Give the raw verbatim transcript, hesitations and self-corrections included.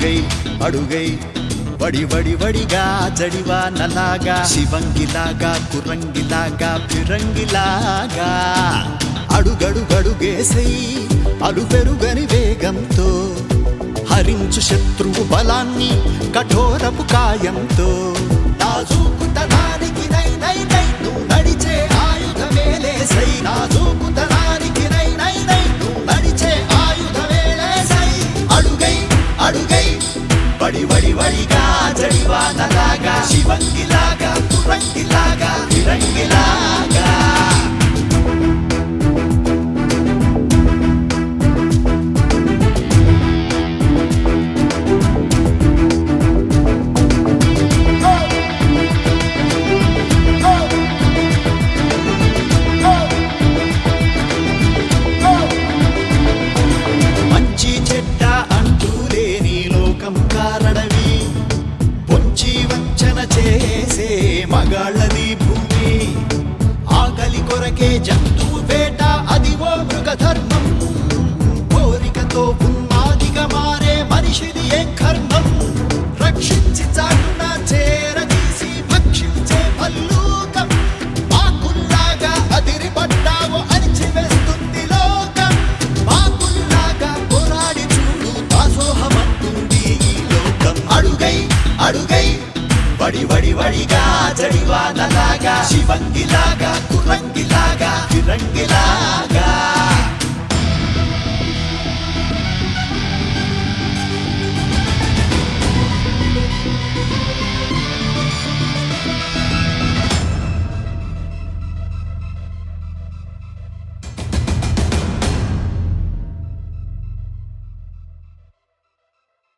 అడుగై అడుగై వడి వడి వడిగా జడివా నలాగా శివంగిలాగా కురంగిలాగా ఫిరంగిలాగా అడుగడుగడుగేసై అలుపెరుగని వేగంతో హరించు శత్రువు బలాన్ని కఠోరపు కాయంతో నాజూకుతనానికి నై నై నై నువ్వు నడిచే ఆయుధమేలేసై నాజూకుతనానికి నై నై నై నువ్వు నడిచే ఆయుధమేలేసై అడుగై అడుగై వడి వడి వడిగా జడివా నలాగా శివంగిలాగా కురంగిలాగా ఫిరంగిలాగా మంచి చెడ్డ అంటూ లేని లోకం కారణవి పొంచి వంచన చేసే మగాళ్ళది భూమి ఆకలి కొరకే జంతువు వేట అదివో మృగధర్మం కోరికతో ఉన్మాదిగా మారే మనిషిది ఏం కర్మం రక్షించి చాటున చేరదీసి భక్షించే భల్లూకం ఆకుల్లాగా అదిరి పడ్డావో అణిచివేస్తుంది లోకం ఆకుల్లాగా పోరాడి చూడు దాసోహమంటుంది ఈ లోకం అడుగై అడుగై వడి వడి వడిగా జడివా నలాగా శివంగిలాగా కురంగిలాగా ఫిరంగిలాగా